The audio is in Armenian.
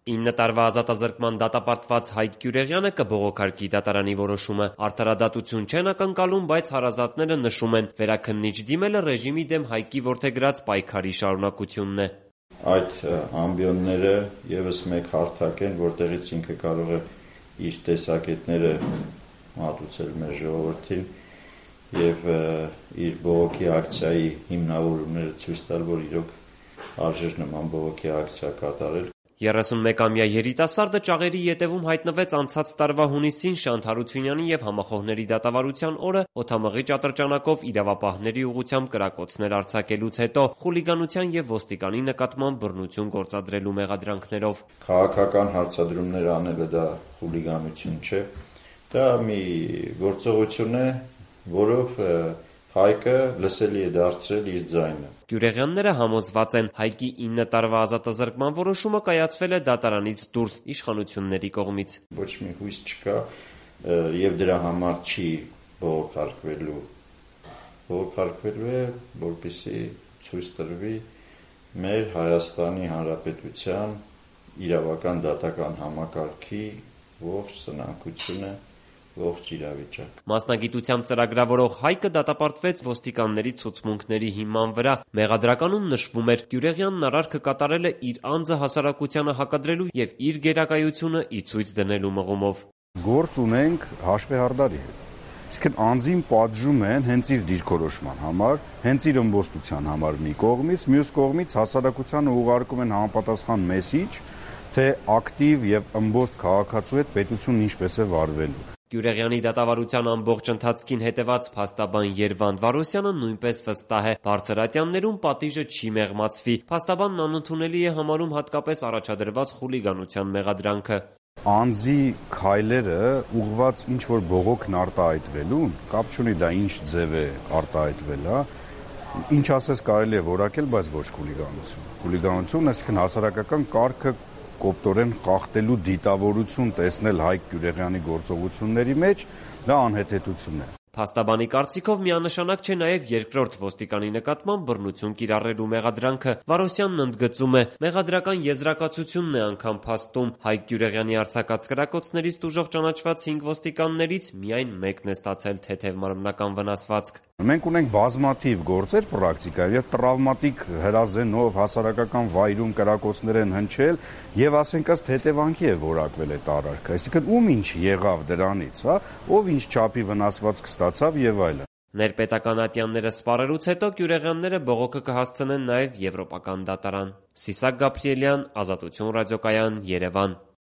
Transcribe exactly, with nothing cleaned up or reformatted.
ինը տարվա ազատազրկման դատապարտված Հայկ Գյուրեղյանը կբողոքարկի դատարանի որոշումը։ Արդարադատություն չեն ակնկալում, բայց հարազատները նշում են, վերաքննիչ դիմելը ռեժիմի դեմ Հայկի որդեգրած պայքարի շարունակությունն է։ Այդ ամբիոնները ևս մեկ հարթակ են, որտեղից ինքը կարող է իր տեսակետները մատուցել մեր ժողովրդին եւ իր բողոքի ակցիայի հիմնավորումները ցույց տալ, որ իրոք արժեր նման բողոքի ակցիա կատարել։ երեսունմեկամյա երիտասարդը ճաղերի ետևում հայտնվեց անցած տարվա հունիսին Շանթ Հարությունյանի եւ համախոհների դատավարության օրը օդամղիչ ատրճանակով իրավապահների ուղղությամբ կրակոցներ արձակելուց հետո խուլիգանության եւ ոստիկանի նկատմամբ բռնություն գործադրելու մեղադրանքներով։ Քաղաքական հարցադրումներ անելը դա խուլիգանություն չէ, դա մի գործողություն է, որով Հայկը լսելի է դարձրել իր ձայնը։ Գյուրեղյանները համոզված են, Հայկի ինը տարվա ազատազրկման որոշումը կայացվել է դատարանից դուրս իշխանությունների կողմից։ Ոչ մի հույս չկա եւ դրա համար չի բողոքարկվելու։ Բողոքարկվելու է, որպեսզի ցույց տրվի մեր Հայաստանի Հանրապետության իրավական դատական համակարգի ողջ սնանկությունը, ողջ իրավիճակ։ Մասնագիտությամբ ծրագրավորող Հայկը դատապարտվեց ոստիկանների ցուցմունքների հիման վրա։ Մեղադրականում նշվում էր, Գյուրեղյանն արարքը կատարել է իր անձը հասարակությանը հակադրելու եւ իր գերակայությունը ի ցույց դնելու մղումով։ Գործ ունենք հաշվեհարդարի հետ։ Իսկ անձին պատժում են հենց իր դիրքորոշման համար, հենց իր ըմբոստության համար մի կողմից, մյուս կողմից հասարակությանը ուղարկում են համապատասխան մեսիջ, թե ակտիվ եւ ըմբոստ քաղաքացու հետ պետությունն ինչպես է վարվելու։ Գյուրեղյանի դատավարության ամբողջ ընթացքին հետևած փաստաբան Երվանդ Վարոսյանը նույնպես վստահ է, բարձր ատյաններում պատիժը չի մեղմացվի։ Փաստաբանն անընդունելի է համարում հատկապես առաջադրված խուլիգանության մեղադրանքը։ Անձի քայլերը ուղղված ինչ-որ բողոքն արտահայտվելուն, կապ չունի դա ինչ ձև է արտահայտվել, հա, ինչ ասես կարելի է որակել, բայց ոչ խուլիգանություն։ Խուլիգանություն, այսինքն հասարակական կարգը կոպտորեն խախտելու դիտավորություն տեսնել Հայկ Գյուրեղյանի գործողությունների մեջ, դա անհեթեթություն է։ Փաստաբանի կարծիքով միանշանակ չէ նաև երկրորդ ոստիկանի նկատմամբ բռնություն կիրառելու մեղադրանքը։ Վարոսյանն ընդգծում է, մեղադրական եզրակացությունն է անգամ փաստում, Հայկ Գյուրեղյանի արձակած կրակոցներից տուժող ճանաչված հինգ ոստիկաններից միայն մեկն է ստացել թեթև մարմնական վնասվածք։ Մենք ունենք բազմաթիվ գործեր պրակտիկայում եւ տրավմատիկ հրազենով հասարակական վայրում կրակոցներ են հնչել եւ ասենք ըստ հետևանքի է որակվել այդ արարքը, այսինքն ում ինչ եղավ դրանից, հա, ով ինչ չափի վնասվածք ստացավ եւ այլն։ Ներպետական ատյանները սպառելուց հետո Գյուրեղյանները բողոքը կհասցնեն նաև Եվրոպական դատարան։ Սիսակ Գաբրիելյան, Ազատություն ռադիոկայան, Երևան։